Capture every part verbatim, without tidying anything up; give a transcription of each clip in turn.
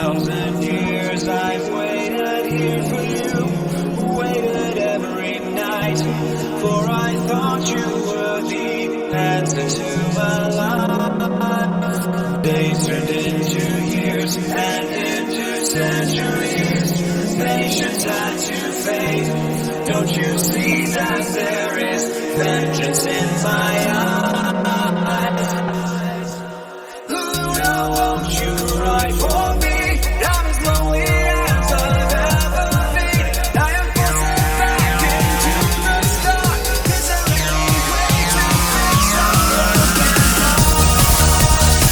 thousand years I've waited here for you, waited every night, for I thought you were the answer to my life. Days turned into years and into centuries, patience had to fade. Don't you see that there is vengeance in my eyes? Luna, won't you cry for me? I'm as lonely as I've ever been. I am forced back into the start. Is there any way to fix our broken heart?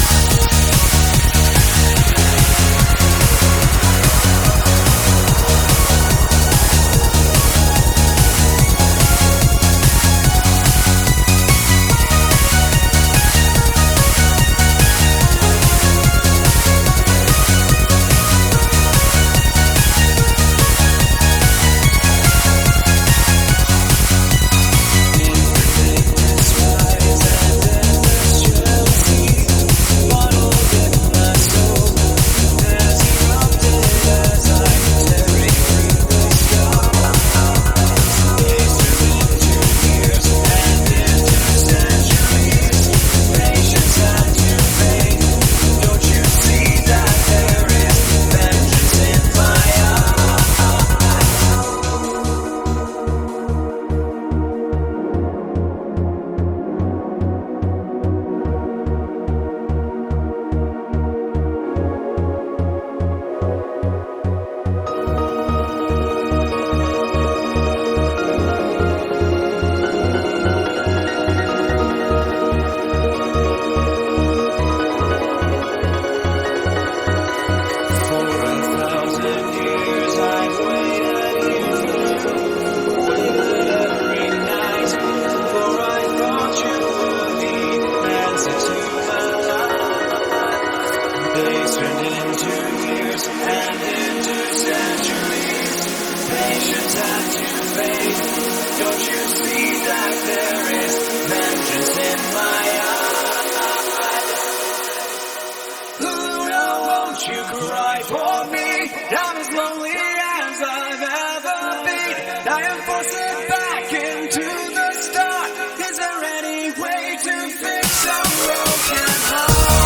Days turned into years and into centuries. Patience had to fade. Don't you see that there is vengeance in my eyes? Luna, won't you cry for me? I'm as lonely as I've ever been. I am forced back into the start. Is there any way to fix a broken heart?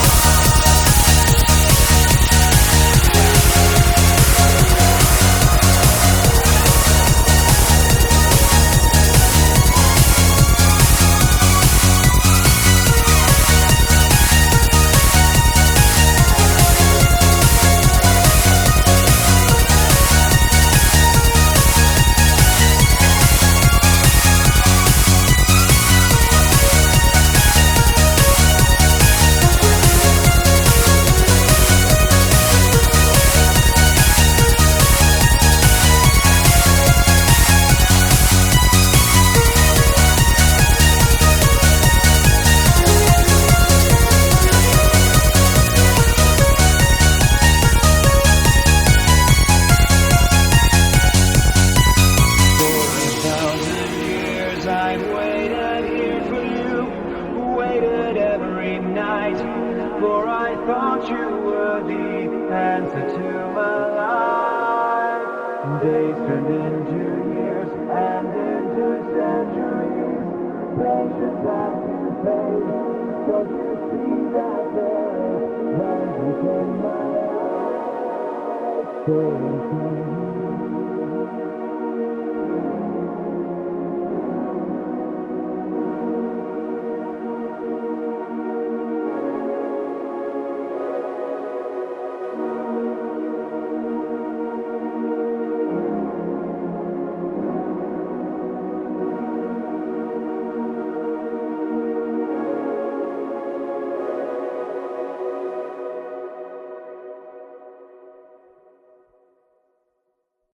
For I thought you were the answer to my life. Days turned into years and into centuries. Patience had to fade. Don't you see that there is vengeance in my eyes?